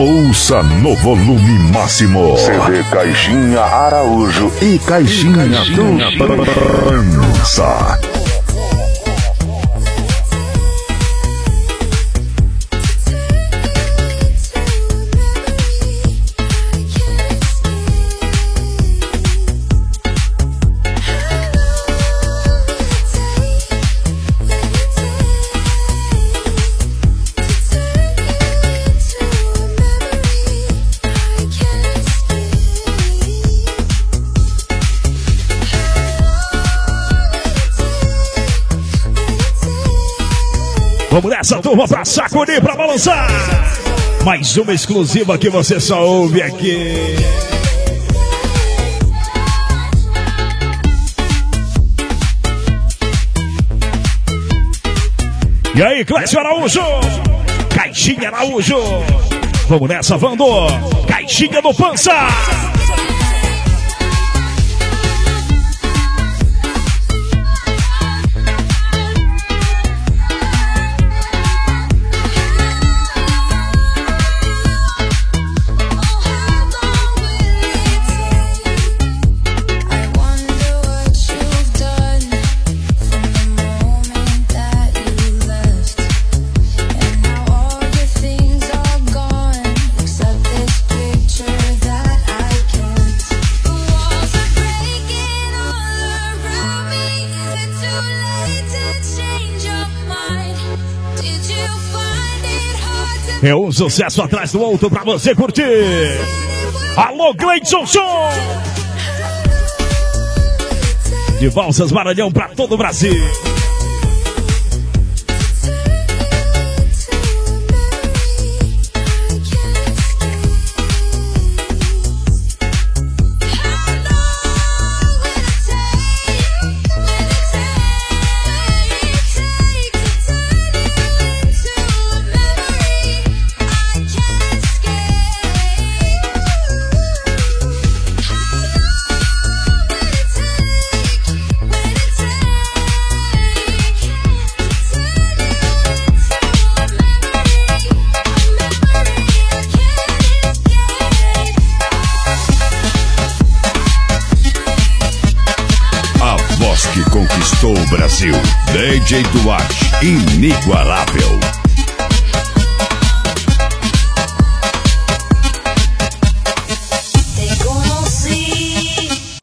Ouça no volume máximo. CD Caixinha Araújo e Caixinha Pança. Vamos nessa, turma, pra sacudir, pra balançar. Mais uma exclusiva que você só ouve aqui. E aí, Clécio Araújo? Caixinha Araújo. Vamos nessa, Vando. Caixinha do Pança. É um sucesso atrás do outro pra você curtir. Alô, Gleidson Som! De Valsas Maranhão pra todo o Brasil. Que conquistou o Brasil. DJ Duarte, inigualável.